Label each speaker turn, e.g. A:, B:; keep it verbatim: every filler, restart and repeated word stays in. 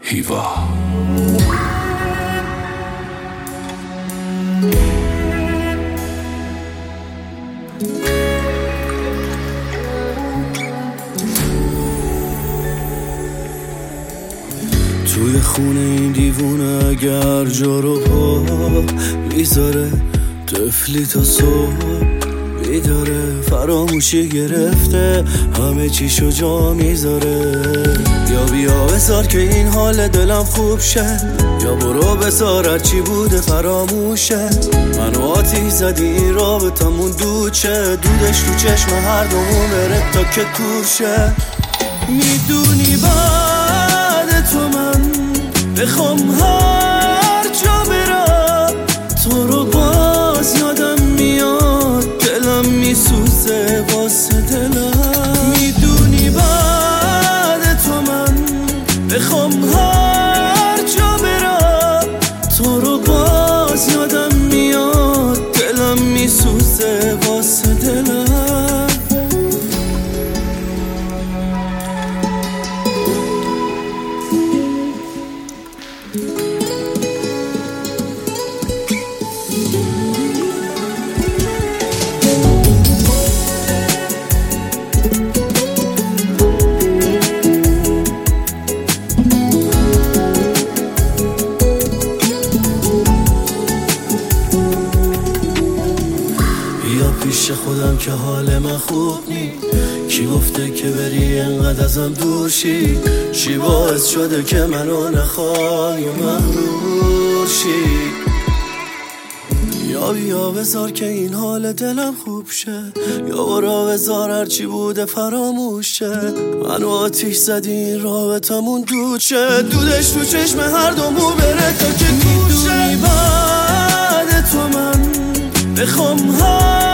A: هیوا
B: توی خونه این دیوونه اگر جا رو پا میذاره طفلی تا صبح بیداره، فراموشی گرفته همه چیشو جا میذاره. یا بیا بذار که این حال دلم خوب شه، یا برو بذار چی بوده فراموشه. منو آتیش زدی این رابطمون دود شه، دودش تو چشم هر دومون بره تا که کور شه. میدونی بعد تو من بخوام هر جا برم، تو رو باز یادم میاد، دلم میسوزه واسه دلم. میدونی بعد تو من بخوام هر جا برم، تو رو باز یادم میاد، دلم میسوزه واسه دلم. پیش خودم که حال من خوب نی، کی گفته که بری انقدر ازم دور شی؟ چی باعث شده که منو نخوای و مغرور شی؟ یا بیا بذار که این حال دلم خوب شه، یا برو بذار هرچی بوده فراموشه. منو آتیش زدی این رابطمون دود شه، دودش تو چشم هر دومو بره تا که کور شه. بعد تو من بخوام هر